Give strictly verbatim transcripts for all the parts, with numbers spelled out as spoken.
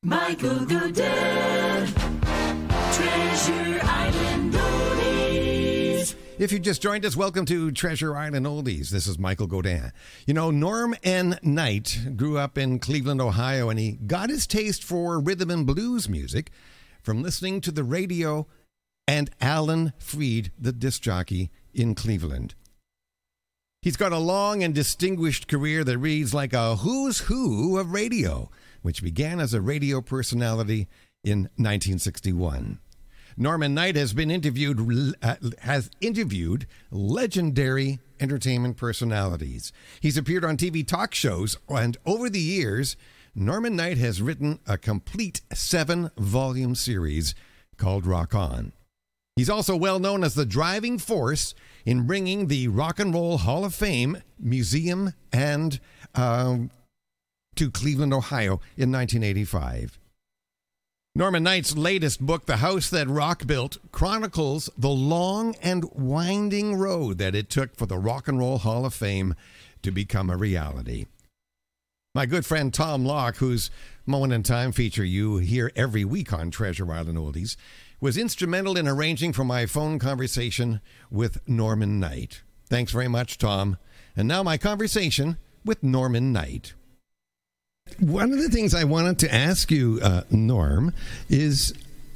Michael Godin, Treasure Island Oldies. If you just joined us, welcome to Treasure Island Oldies. This is Michael Godin. You know, Norm N. Knight grew up in Cleveland, Ohio, and he got his taste for rhythm and blues music from listening to the radio and Alan Freed, the disc jockey in Cleveland. He's got a long and distinguished career that reads like a who's who of radio, which began as a radio personality in nineteen sixty-one. Norman Knight has been interviewed uh, has interviewed legendary entertainment personalities. He's appeared on T V talk shows, and over the years, Norman Knight has written a complete seven-volume series called Rock On. He's also well known as the driving force in bringing the Rock and Roll Hall of Fame Museum and uh, to Cleveland, Ohio in nineteen eighty-five. Norman Knight's latest book, The House That Rock Built, chronicles the long and winding road that it took for the Rock and Roll Hall of Fame to become a reality. My good friend Tom Locke, whose Moment in Time feature you hear every week on Treasure Island Oldies, was instrumental in arranging for my phone conversation with Norman Knight. Thanks very much, Tom. And now my conversation with Norman Knight. One of the things I wanted to ask you, uh, Norm, is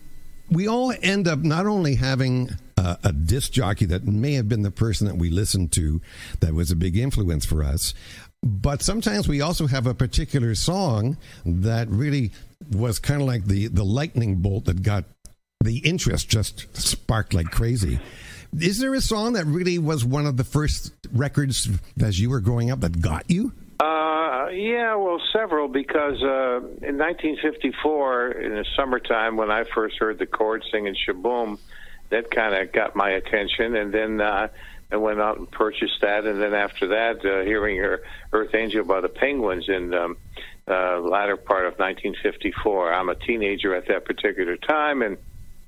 we all end up not only having uh, a disc jockey that may have been the person that we listened to that was a big influence for us, but sometimes we also have a particular song that really was kind of like the, the lightning bolt that got the interest just sparked like crazy. Is there a song that really was one of the first records as you were growing up that got you? Uh, yeah, well, several, because uh, in nineteen fifty-four, in the summertime, when I first heard the Chords singing Shaboom, that kind of got my attention, and then uh, I went out and purchased that, and then after that, uh, hearing her Earth Angel by the Penguins in um, uh, latter part of nineteen fifty-four. I'm a teenager at that particular time, and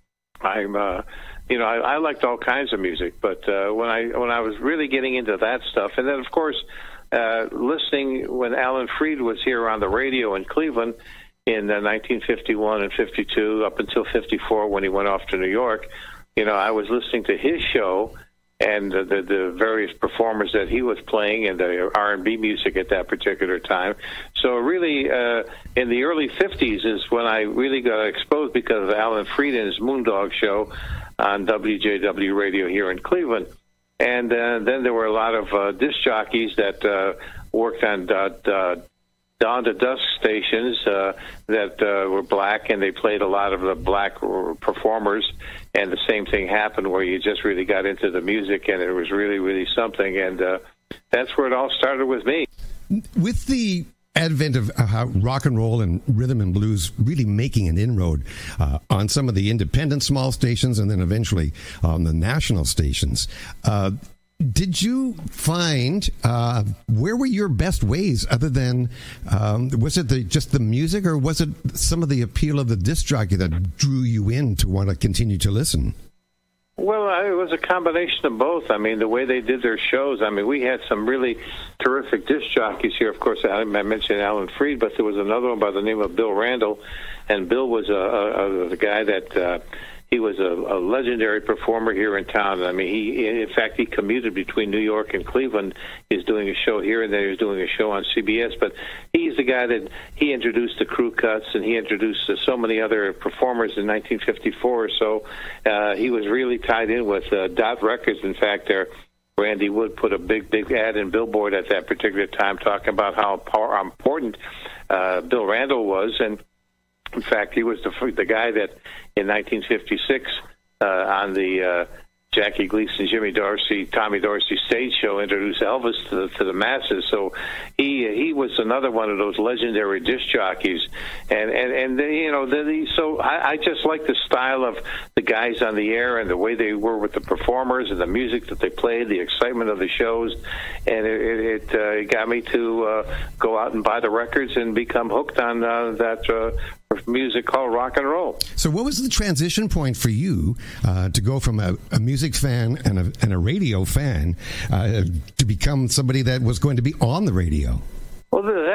I'm, uh, you know, I, I liked all kinds of music, but uh, when I when I was really getting into that stuff, and then, of course, Uh, listening when Alan Freed was here on the radio in Cleveland in uh, nineteen fifty-one and fifty-two, up until fifty-four when he went off to New York, you know, I was listening to his show and uh, the, the various performers that he was playing and the R and B music at that particular time. So really, uh, in the early fifties is when I really got exposed because of Alan Freed and his Moondog show on W J W radio here in Cleveland. And uh, then there were a lot of uh, disc jockeys that uh, worked on uh, uh, dawn to dusk stations uh, that uh, were black, and they played a lot of the black performers. And the same thing happened where you just really got into the music, and it was really, really something. And uh, that's where it all started with me. With the advent of uh, rock and roll and rhythm and blues really making an inroad uh, on some of the independent small stations and then eventually on the national stations, uh, did you find uh, where were your best ways other than um, was it the, just the music, or was it some of the appeal of the disc jockey that drew you in to want to continue to listen? Well, it was a combination of both. I mean, the way they did their shows. I mean, we had some really terrific disc jockeys here. Of course, I mentioned Alan Freed, but there was another one by the name of Bill Randall, and Bill was a, a, a guy that uh, he was a, a legendary performer here in town. I mean, he, in fact, he commuted between New York and Cleveland. He's doing a show here, and then he was doing a show on C B S. But he's the guy that he introduced the Crew Cuts, and he introduced uh, so many other performers in nineteen fifty-four. So uh, he was really tied in with uh, Dot Records. In fact, there, Randy Wood put a big, big ad in Billboard at that particular time talking about how power, important uh, Bill Randall was. And in fact, he was the the guy that in nineteen fifty-six uh, on the uh, Jackie Gleason, Jimmy Dorsey, Tommy Dorsey stage show introduced Elvis to the, to the masses. So he he was another one of those legendary disc jockeys, and and and they, you know the, so I, I just like the style of the guys on the air and the way they were with the performers and the music that they played, the excitement of the shows, and it it, it uh, got me to uh, go out and buy the records and become hooked on uh, that. Uh, music called rock and roll. So what was the transition point for you uh, to go from a, a music fan and a, and a radio fan uh, to become somebody that was going to be on the radio? Well, that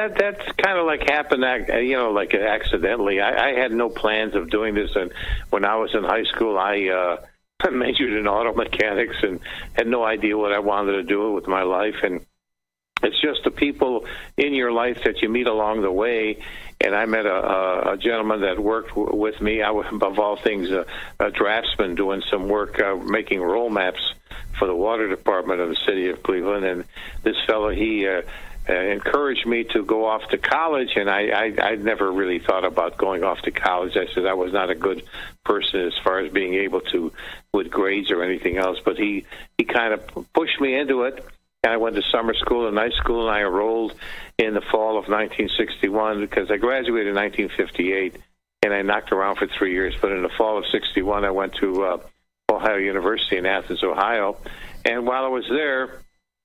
that that's kind of like happened, you know, like accidentally. I, I had no plans of doing this, and when I was in high school, I uh, majored in auto mechanics and had no idea what I wanted to do with my life. And it's just the people in your life that you meet along the way. And I met a, a, a gentleman that worked w- with me. I was, above all things, a, a draftsman doing some work, uh, making roll maps for the water department of the city of Cleveland. And this fellow, he uh, uh, encouraged me to go off to college. And I, I, I never really thought about going off to college. I said I was not a good person as far as being able to, with grades or anything else. But he, he kind of pushed me into it. And I went to summer school and night school, and I enrolled in the fall of nineteen sixty-one because I graduated in nineteen fifty-eight, and I knocked around for three years. But in the fall of sixty-one, I went to uh, Ohio University in Athens, Ohio. And while I was there,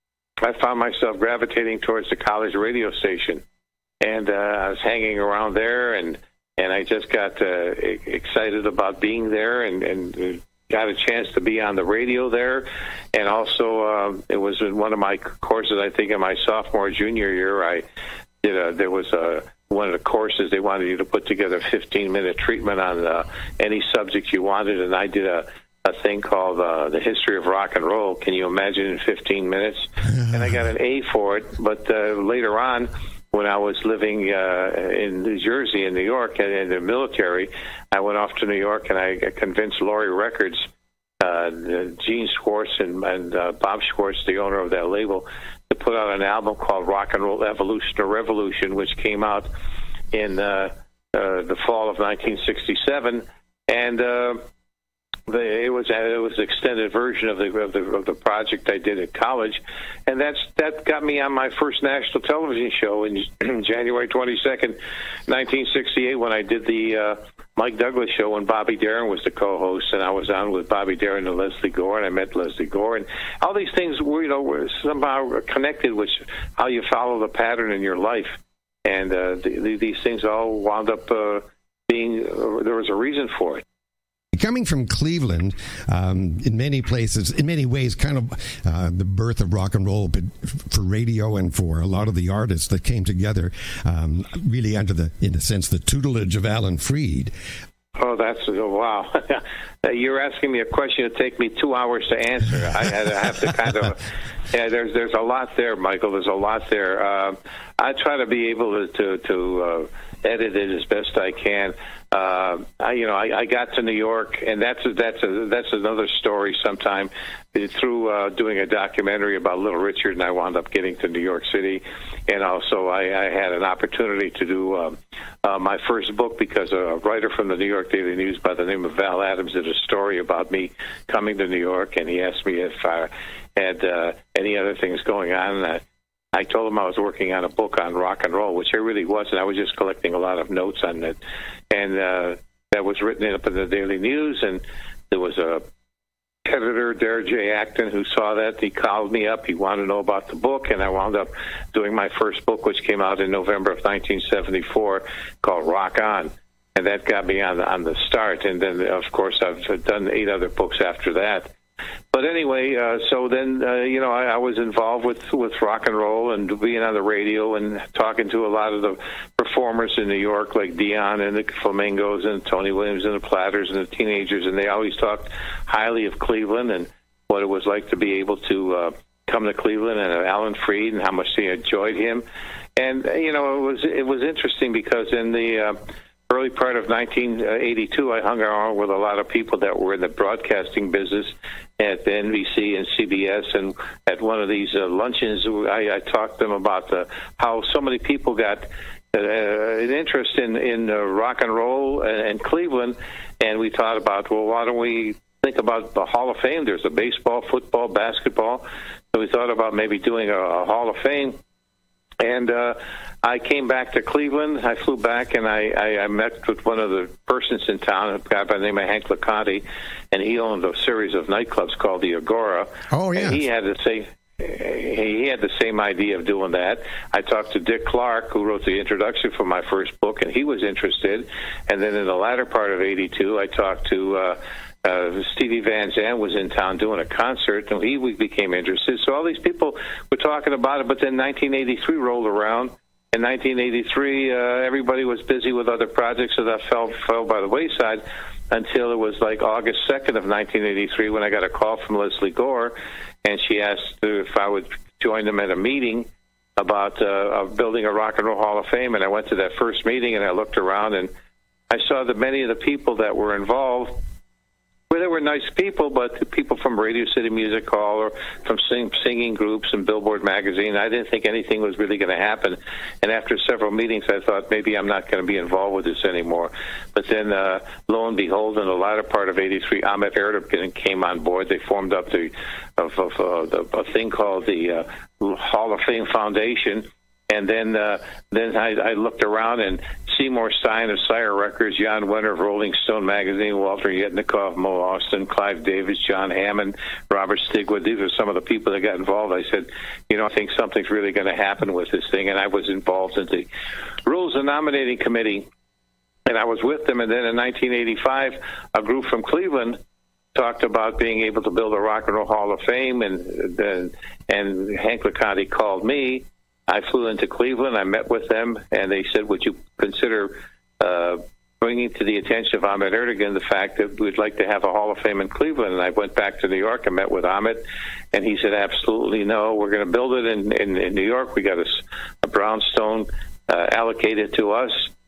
I found myself gravitating towards the college radio station. And uh, I was hanging around there, and, and I just got uh, excited about being there and, and got a chance to be on the radio there. And also, uh, it was in one of my courses, I think in my sophomore, junior year, I did a, there was a, one of the courses, they wanted you to put together a fifteen-minute treatment on uh, any subject you wanted, and I did a, a thing called uh, The History of Rock and Roll. Can you imagine in fifteen minutes? And I got an A for it, but uh, later on, when I was living uh, in New Jersey and New York and in the military, I went off to New York and I convinced Laurie Records, uh, Gene Schwartz and, and uh, Bob Schwartz, the owner of that label, to put out an album called Rock and Roll Evolution or Revolution, which came out in uh, uh, the fall of nineteen sixty-seven. And uh, the, it was it was an extended version of the, of the of the project I did at college, and that's that got me on my first national television show in January twenty-second, nineteen sixty-eight, when I did the uh, Mike Douglas show when Bobby Darin was the co-host, and I was on with Bobby Darin and Leslie Gore, and I met Leslie Gore, and all these things were, you know, were somehow connected with how you follow the pattern in your life, and uh, the, the, these things all wound up uh, being uh, there was a reason for it. Coming from Cleveland, um, in many places, in many ways, kind of uh, the birth of rock and roll, but for radio and for a lot of the artists that came together, um, really under the, in a sense, the tutelage of Alan Freed. Oh, that's oh, wow! You're asking me a question to take me two hours to answer. I, I have to kind of. Yeah, there's there's a lot there, Michael. There's a lot there. Uh, I try to be able to to, to uh, edit it as best I can. Uh, I, you know, I, I got to New York, and that's a, that's a, that's another story. Sometime through uh, doing a documentary about Little Richard, and I wound up getting to New York City, and also I, I had an opportunity to do uh, uh, my first book because a writer from the New York Daily News by the name of Val Adams did a story about me coming to New York, and he asked me if I had uh, any other things going on. And I, I told him I was working on a book on rock and roll, which I really wasn't. I was just collecting a lot of notes on it. And uh, that was written up in the Daily News, and there was a editor, Dare J. Acton, who saw that. He called me up. He wanted to know about the book, and I wound up doing my first book, which came out in November of nineteen seventy-four, called Rock On. And that got me on, on the start. And then, of course, I've done eight other books after that. But anyway, uh, so then, uh, you know, I, I was involved with, with rock and roll and being on the radio and talking to a lot of the performers in New York, like Dion and the Flamingos and Tony Williams and the Platters and the Teenagers, and they always talked highly of Cleveland and what it was like to be able to uh, come to Cleveland and uh, Alan Freed and how much they enjoyed him. And, uh, you know, it was it was interesting because in the uh, early part of nineteen eighty-two, I hung around with a lot of people that were in the broadcasting business at the N B C and C B S, and at one of these uh, luncheons, I, I talked to them about the, how so many people got uh, an interest in, in uh, rock and roll and, and Cleveland, and we thought about, well, why don't we think about the Hall of Fame? There's a baseball, football, basketball, so we thought about maybe doing a, a Hall of Fame. And uh, I came back to Cleveland. I flew back, and I, I, I met with one of the persons in town, a guy by the name of Hank LeConte, and he owned a series of nightclubs called the Agora. Oh, yeah. And he had the same. He had the same idea of doing that. I talked to Dick Clark, who wrote the introduction for my first book, and he was interested. And then in the latter part of eighty-two, I talked to uh, uh, Stevie Van Zandt was in town doing a concert, and he we became interested. So all these people were talking about it, but then nineteen eighty-three rolled around, in nineteen eighty-three, uh, everybody was busy with other projects, so that fell fell by the wayside until it was like August second of nineteen eighty-three when I got a call from Leslie Gore, and she asked if I would join them at a meeting about uh, of building a Rock and Roll Hall of Fame. And I went to that first meeting, and I looked around, and I saw that many of the people that were involved, well, they were nice people, but the people from Radio City Music Hall or from sing, singing groups and Billboard magazine, I didn't think anything was really going to happen. And after several meetings, I thought maybe I'm not going to be involved with this anymore. But then, uh, lo and behold, in the latter part of eighty-three, Ahmet Ertegun came on board. They formed up the of, of uh, the, a thing called the uh, Hall of Fame Foundation. And then uh, then I, I looked around, and Seymour Stein of Sire Records, Jan Wenner of Rolling Stone Magazine, Walter Yetnikoff, Mo Austin, Clive Davis, John Hammond, Robert Stigwood. These are some of the people that got involved. I said, you know, I think something's really going to happen with this thing. And I was involved in the Rules and Nominating Committee, and I was with them. And then in nineteen eighty-five, a group from Cleveland talked about being able to build a Rock and Roll Hall of Fame, and then and Hank LaConte called me. I flew into Cleveland. I met with them, and they said, would you consider uh, bringing to the attention of Ahmet Ertegun the fact that we'd like to have a Hall of Fame in Cleveland? And I went back to New York and met with Ahmet, and he said, absolutely no. We're going to build it in, in, in New York. We got a, a brownstone uh, allocated to us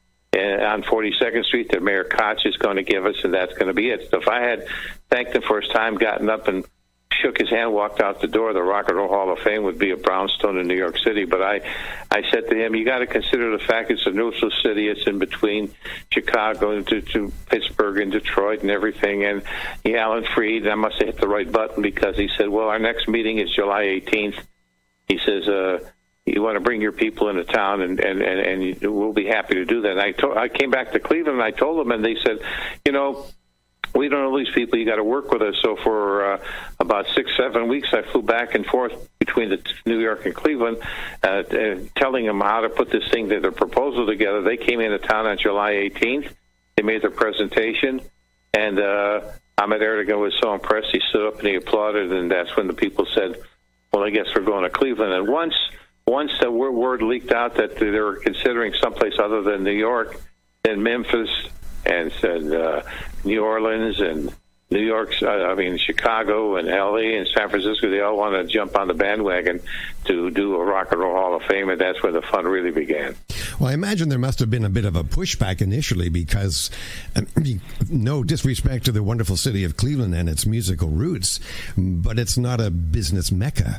on forty-second Street that Mayor Koch is going to give us, and that's going to be it. So if I had thanked him for his time, gotten up and shook his hand, walked out the door, the Rock and Roll Hall of Fame would be a brownstone in New York City. But I, I said to him, you got to consider the fact it's a neutral city. It's in between Chicago and to, to Pittsburgh and Detroit and everything. And he, Alan Freed, I must have hit the right button, because he said, well, our next meeting is July eighteenth. He says, uh, you want to bring your people into town, and, and, and, and we'll be happy to do that. And I, to, I came back to Cleveland, and I told them, and they said, you know, we don't know these people. You got to work with us. So for uh, about six, seven weeks, I flew back and forth between the New York and Cleveland, uh, telling them how to put this thing, their proposal together. They came into town on July eighteenth. They made their presentation, and uh, Ahmet Ertegun was so impressed. He stood up and he applauded, and that's when the people said, well, I guess we're going to Cleveland. And once once the word leaked out that they were considering someplace other than New York, then Memphis and said uh, New Orleans and New York, uh, I mean, Chicago and L A and San Francisco, they all want to jump on the bandwagon to do a Rock and Roll Hall of Fame, and that's where the fun really began. Well, I imagine there must have been a bit of a pushback initially because, I mean, no disrespect to the wonderful city of Cleveland and its musical roots, but it's not a business mecca.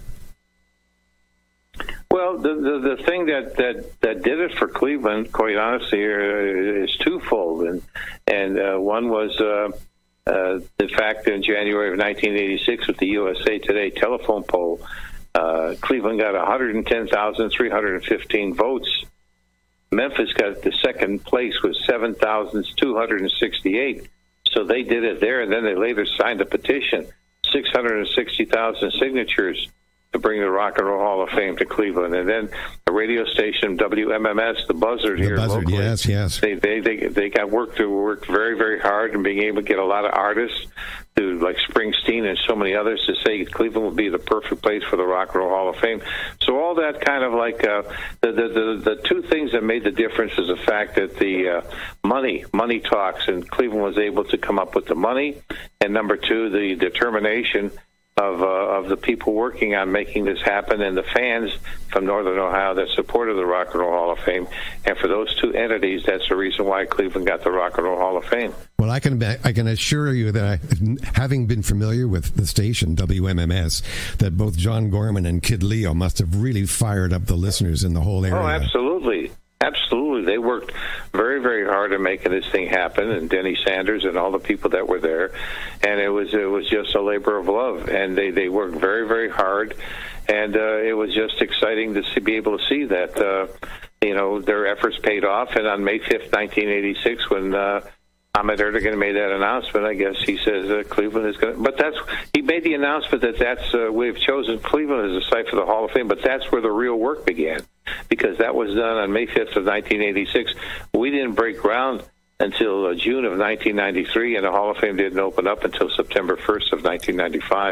Well, the, the the thing that, that, that did it for Cleveland, quite honestly, is twofold, and and uh, one was uh, uh, the fact that in January of nineteen eighty-six, with the U S A Today telephone poll, uh, Cleveland got one hundred ten thousand three hundred fifteen votes. Memphis got the second place with seven thousand two hundred sixty-eight. So they did it there, and then they later signed a petition, six hundred sixty thousand signatures, to bring the Rock and Roll Hall of Fame to Cleveland. And then the radio station W M M S, the Buzzard the here Buzzard, locally, yes, yes. They, they they they got work to work very very hard and being able to get a lot of artists, to like Springsteen and so many others, to say Cleveland would be the perfect place for the Rock and Roll Hall of Fame. So all that kind of like uh, the, the the the two things that made the difference is the fact that the uh, money money talks, and Cleveland was able to come up with the money, and number two, the determination of uh, of the people working on making this happen, and the fans from Northern Ohio that supported the Rock and Roll Hall of Fame. And for those two entities, that's the reason why Cleveland got the Rock and Roll Hall of Fame. Well, I can I can assure you that I, having been familiar with the station W M M S, that both John Gorman and Kid Leo must have really fired up the listeners in the whole area. Oh, absolutely. Absolutely. They worked very, very hard at making this thing happen, and Denny Sanders and all the people that were there. And it was it was just a labor of love. And they, they worked very, very hard. And uh, it was just exciting to see, be able to see that, uh, you know, their efforts paid off. And on May fifth, nineteen eighty-six, when uh, Ahmet Ertegun made that announcement, I guess he says uh, Cleveland is going to... But that's... He made the announcement that that's... Uh, we've chosen Cleveland as a site for the Hall of Fame, but that's where the real work began, because that was done on May fifth of nineteen eighty-six. We didn't break ground until uh, June of nineteen ninety-three, and the Hall of Fame didn't open up until September first of nineteen ninety-five.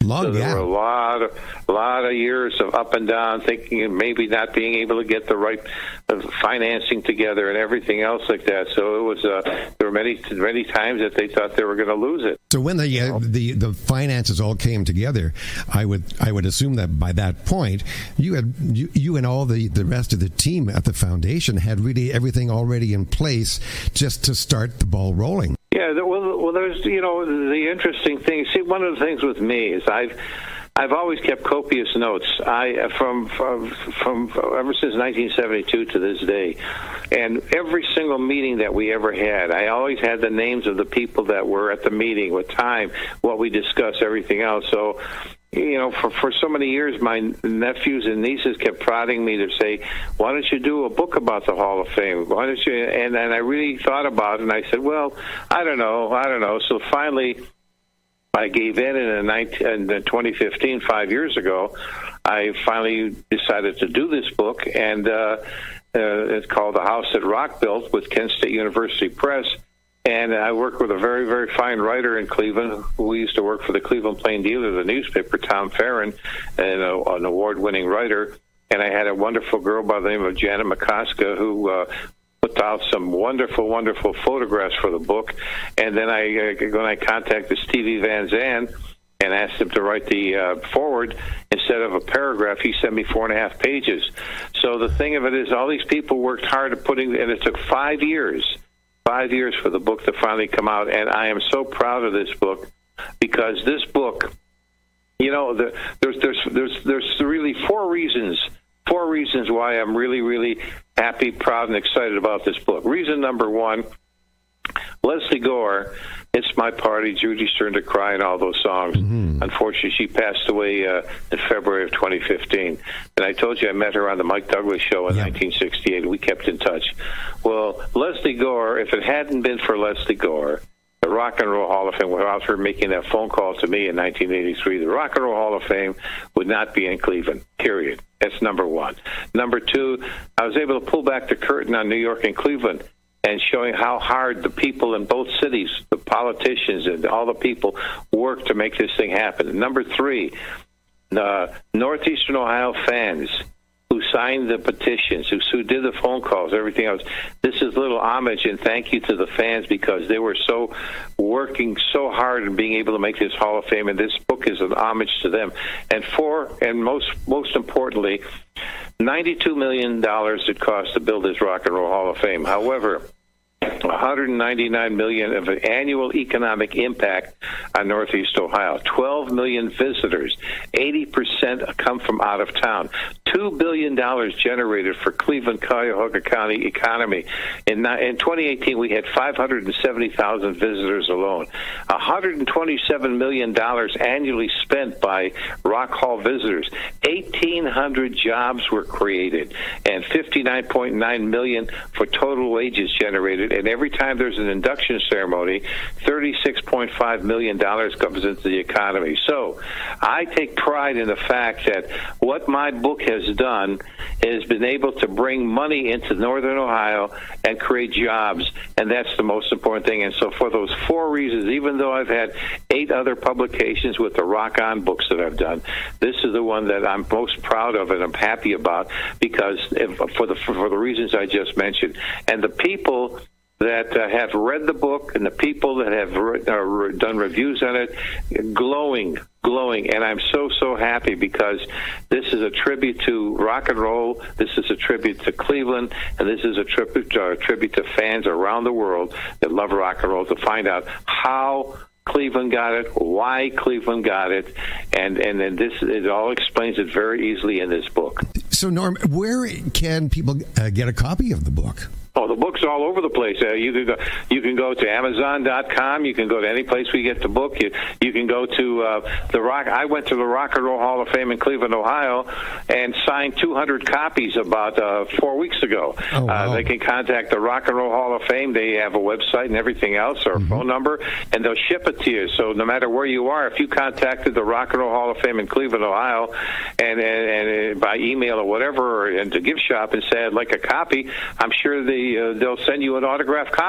Long, so there yeah. were a lot of, a lot of years of up and down, thinking and maybe not being able to get the right uh, financing together and everything else like that. So it was. Uh, there were many, many times that they thought they were going to lose it. So when the, uh, the the finances all came together, I would I would assume that by that point you had you, you and all the, the rest of the team at the foundation had really everything already in place just to start the ball rolling. Yeah, well, well, there's you know the interesting thing. See, one of the things with me is I've. I've always kept copious notes. I from, from from ever since nineteen seventy-two to this day, and every single meeting that we ever had, I always had the names of the people that were at the meeting, what time, what we discussed, everything else. So, you know, for for so many years, my nephews and nieces kept prodding me to say, "Why don't you do a book about the Hall of Fame? Why don't you?" And and I really thought about it, and I said, "Well, I don't know, I don't know." So finally, I gave in in, in twenty fifteen, five years ago. I finally decided to do this book, and uh, uh, it's called The House That Rock Built with Kent State University Press. And I work with a very, very fine writer in Cleveland who used to work for the Cleveland Plain Dealer, the newspaper, Tom Farron, and a, an award-winning writer. And I had a wonderful girl by the name of Janet McCoska who uh, put out some wonderful, wonderful photographs for the book. And then I, uh, when I contacted Stevie Van Zandt and asked him to write the uh, forward, instead of a paragraph, he sent me four and a half pages. So the thing of it is, all these people worked hard at putting, and it took five years, five years for the book to finally come out. And I am so proud of this book because this book, you know, the, there's there's there's there's really four reasons. Four reasons why I'm really, really happy, proud, and excited about this book. Reason number one, Leslie Gore, It's My Party, Judy's Turn to Cry, and all those songs. Mm-hmm. Unfortunately, she passed away uh, in February of twenty fifteen. And I told you I met her on the Mike Douglas show in yeah. nineteen sixty-eight, and we kept in touch. Well, Leslie Gore, if it hadn't been for Leslie Gore, the Rock and Roll Hall of Fame, without her making that phone call to me in nineteen eighty-three, the Rock and Roll Hall of Fame would not be in Cleveland, period. That's number one. Number two, I was able to pull back the curtain on New York and Cleveland and showing how hard the people in both cities, the politicians and all the people, work to make this thing happen. And number three, the Northeastern Ohio fans who signed the petitions, who, who did the phone calls, everything else. This is a little homage and thank you to the fans because they were so working so hard and being able to make this Hall of Fame, and this book is an homage to them. And four, and most most importantly, ninety-two million dollars it cost to build this Rock and Roll Hall of Fame. However, one hundred ninety-nine million dollars of annual economic impact on Northeast Ohio, twelve million visitors, eighty percent come from out of town, two billion dollars generated for Cleveland, Cuyahoga County economy. In, in twenty eighteen, we had five hundred seventy thousand visitors alone, one hundred twenty-seven million dollars annually spent by Rock Hall visitors, eighteen hundred jobs were created, and fifty-nine point nine million dollars for total wages generated. And every time there's an induction ceremony, thirty-six point five million dollars comes into the economy. So I take pride in the fact that what my book has done is been able to bring money into Northern Ohio and create jobs, and that's the most important thing. And so for those four reasons, even though I've had eight other publications with the Rock On books that I've done, this is the one that I'm most proud of and I'm happy about because if, for the for the reasons I just mentioned. And the people that uh, have read the book and the people that have re- uh, done reviews on it, glowing, glowing. And I'm so, so happy because this is a tribute to rock and roll. This is a tribute to Cleveland. And this is a tribute, uh, tribute to fans around the world that love rock and roll to find out how Cleveland got it, why Cleveland got it. And, and then this, it all explains it very easily in this book. So, Norm, where can people uh, get a copy of the book? Oh, the book's all over the place. Uh, you can go. You can go to Amazon dot com. You can go to any place we get the book. You, you can go to uh, the Rock. I went to the Rock and Roll Hall of Fame in Cleveland, Ohio, and signed two hundred copies about uh, four weeks ago. Oh, wow. uh, they can contact the Rock and Roll Hall of Fame. They have a website and everything else, or mm-hmm. a phone number, and they'll ship it to you. So no matter where you are, if you contacted the Rock and Roll Hall of Fame in Cleveland, Ohio, and and, and by email or whatever, or and to gift shop and say I'd like a copy, I'm sure the Uh, they'll send you an autographed copy.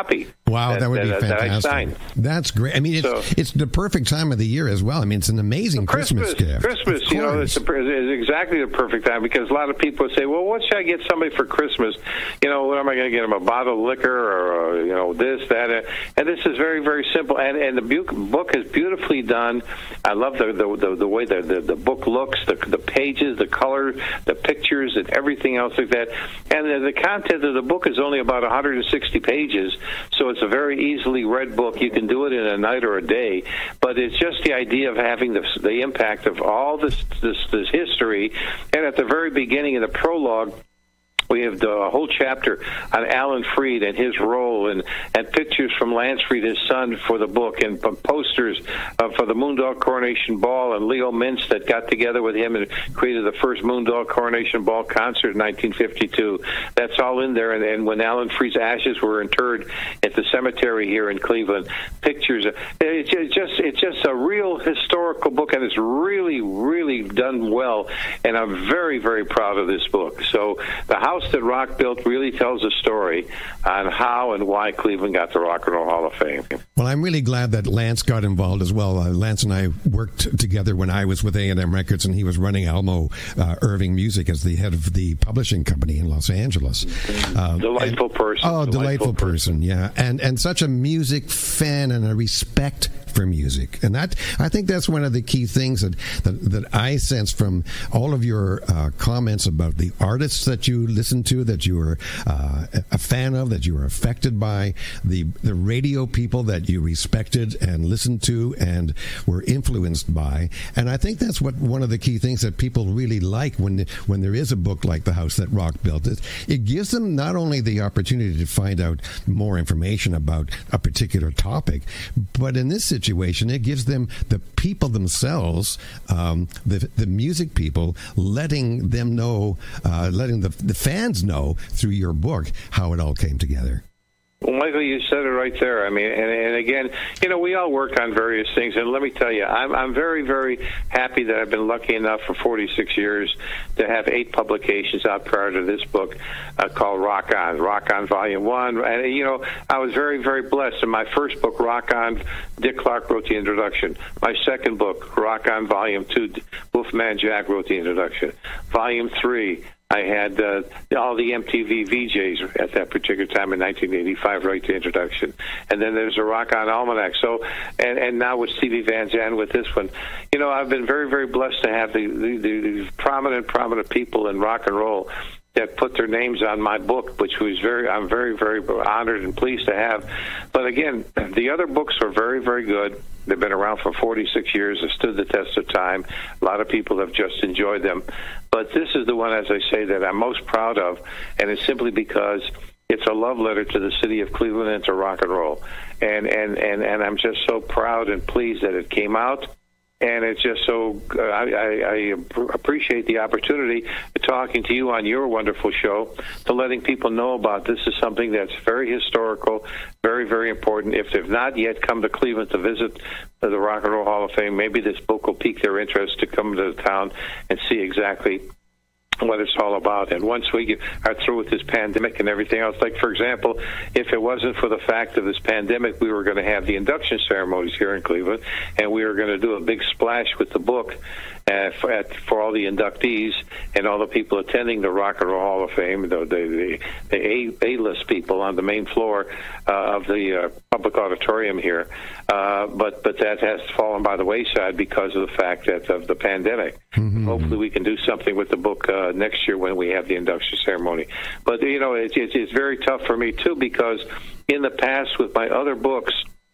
Wow, that, that would be that, fantastic. That I signed. That's great. I mean, it's So- it's the perfect time of the year as well. I mean, it's an amazing Christmas, Christmas, gift. Christmas, Of you know, course. it's, a, it's exactly the perfect time because a lot of people say, "Well, what should I get somebody for Christmas? You know, what am I going to get them? A bottle of liquor, or uh, you know, this, that?" uh, And this is very, very simple. And and the bu- book is beautifully done. I love the the, the, the way the, the the book looks, the the pages, the color, the pictures, and everything else like that. And the, the content of the book is only about one hundred sixty pages, so it's a very easily read book. You can do it in a night or a day, but it's just the idea of having the, the impact of all this, this this history. And at the very beginning of the prologue, we have the whole chapter on Alan Freed and his role, and, and pictures from Lance Freed, his son, for the book, and posters uh, for the Moondog Coronation Ball, and Leo Mintz that got together with him and created the first Moondog Coronation Ball concert in nineteen fifty-two. That's all in there. And, and when Alan Freed's ashes were interred at the cemetery here in Cleveland, pictures. It's just it's just a real historical book, and it's really, really done well. And I'm very, very proud of this book. So the house that Rock built really tells a story on how and why Cleveland got the Rock and Roll Hall of Fame. Well, I'm really glad that Lance got involved as well. Uh, Lance and I worked together when I was with A and M Records, and he was running Almo uh, Irving Music as the head of the publishing company in Los Angeles. Uh, Delightful and, person. Oh, delightful, Delightful person, person. yeah. And, and such a music fan and a respect for music. And that, I think that's one of the key things that, that, that I sense from all of your uh, comments about the artists that you listen to, that you were uh, a fan of, that you were affected by, the the radio people that you respected and listened to and were influenced by. And I think that's what one of the key things that people really like when when there is a book like The House That Rock Built. It, it gives them not only the opportunity to find out more information about a particular topic, but in this situation, it gives them the people themselves, um, the the music people, letting them know, uh, letting the the fans know through your book how it all came together. Well, Michael, you said it right there. I mean, and, and again, you know, we all work on various things, and let me tell you, I'm, I'm very, very happy that I've been lucky enough for forty-six years to have eight publications out prior to this book uh, called Rock On, Rock On Volume One. And you know, I was very, very blessed. In my first book, Rock On, Dick Clark wrote the introduction. My second book, Rock On Volume Two, Wolfman Jack wrote the introduction. Volume Three, I had uh, all the M T V V Js at that particular time in nineteen eighty-five write the introduction. And then there's a Rock On Almanac. So, and, and now with Stevie Van Zandt with this one. You know, I've been very, very blessed to have the, the, the, the prominent, prominent people in rock and roll that put their names on my book, which was very, I'm very, very honored and pleased to have. But again, the other books are very, very good. They've been around for forty-six years. They've stood the test of time. A lot of people have just enjoyed them. But this is the one, as I say, that I'm most proud of, and it's simply because it's a love letter to the city of Cleveland and to rock and roll. And, and, and, and I'm just so proud and pleased that it came out. And it's just so, uh, I, I, I appreciate the opportunity of talking to you on your wonderful show, to letting people know about this is something that's very historical, very, very important. If they've not yet come to Cleveland to visit the Rock and Roll Hall of Fame, maybe this book will pique their interest to come to the town and see exactly what it's all about. And once we are through with this pandemic and everything else, like, for example, if it wasn't for the fact of this pandemic, we were going to have the induction ceremonies here in Cleveland, and we were going to do a big splash with the book uh, for, at, for all the inductees and all the people attending the Rock and Roll Hall of Fame, the, the, the A, A-list people on the main floor uh, of the uh, public auditorium here. Uh, but, but that has fallen by the wayside because of the fact that of the pandemic. Mm-hmm. Hopefully we can do something with the book uh, next year when we have the induction ceremony. But, you know, it's, it's, it's very tough for me, too, because in the past with my other books,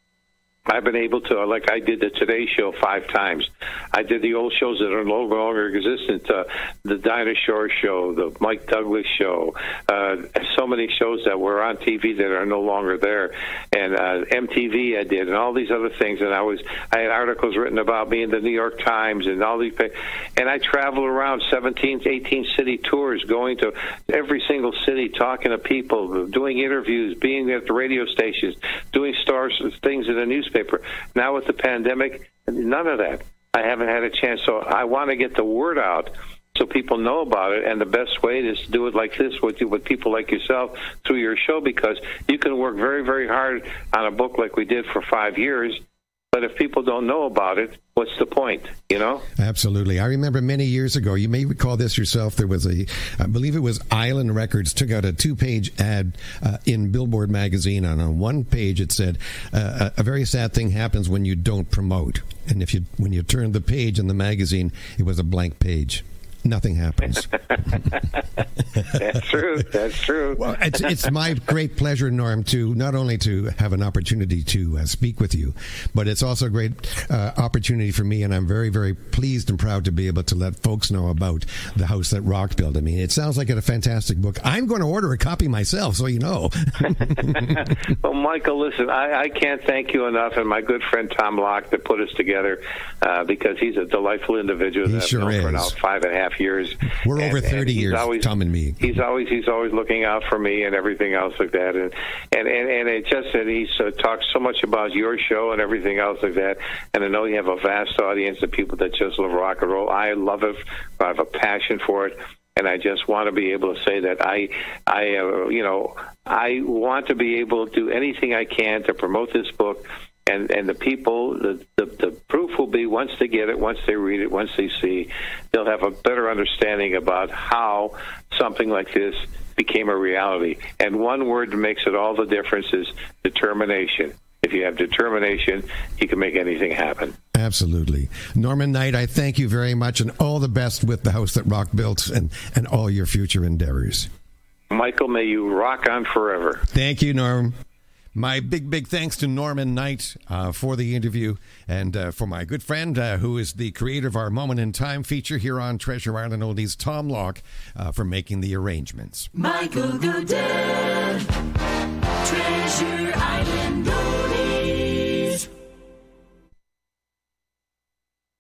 I've been able to, like I did the Today Show five times. I did the old shows that are no longer existent, uh, the Dinah Shore Show, the Mike Douglas Show, uh, so many shows that were on T V that are no longer there, and uh, M T V I did, and all these other things. And I was, I had articles written about me in the New York Times and all these, and I traveled around seventeen, eighteen city tours, going to every single city, talking to people, doing interviews, being at the radio stations, doing stars, things in the newspaper. Now with the pandemic, none of that. I haven't had a chance, so I want to get the word out so people know about it. And the best way is to do it like this with with people like yourself through your show, because you can work very, very hard on a book like we did for five years. But if people don't know about it, what's the point, you know? Absolutely. I remember many years ago, you may recall this yourself, there was a, I believe it was Island Records, took out a two-page ad uh, in Billboard magazine. And on one page it said, uh, a very sad thing happens when you don't promote. And if you when you turned the page in the magazine, it was a blank page. Nothing happens. That's true. That's true. Well, it's, it's my great pleasure, Norm, to not only to have an opportunity to uh, speak with you, but it's also a great uh, opportunity for me, and I'm very, very pleased and proud to be able to let folks know about The House That Rock Built. I mean, it sounds like a fantastic book. I'm going to order a copy myself, so you know. Well, Michael, listen, I, I can't thank you enough, and my good friend Tom Locke that put us together, uh, because he's a delightful individual He that I've sure known is. for now five and a half years. We're and, over thirty years, always, Tom and me. He's always he's always looking out for me and everything else like that, and and and, and it just that he uh, talks so much about your show and everything else like that. And I know you have a vast audience of people that just love rock and roll. I love it. I have a passion for it. And I just want to be able to say that I, I, uh, you know, I want to be able to do anything I can to promote this book. And and the people, the, the the proof will be once they get it, once they read it, once they see, they'll have a better understanding about how something like this became a reality. And one word that makes it all the difference is determination. If you have determination, you can make anything happen. Absolutely. Norman Knight, I thank you very much, and all the best with The House That Rock Built and, and all your future endeavors. Michael, may you rock on forever. Thank you, Norm. My big, big thanks to Norman Knight uh, for the interview, and uh, for my good friend uh, who is the creator of our Moment in Time feature here on Treasure Island Oldies, Tom Locke, uh, for making the arrangements. Michael Godin, Treasure Island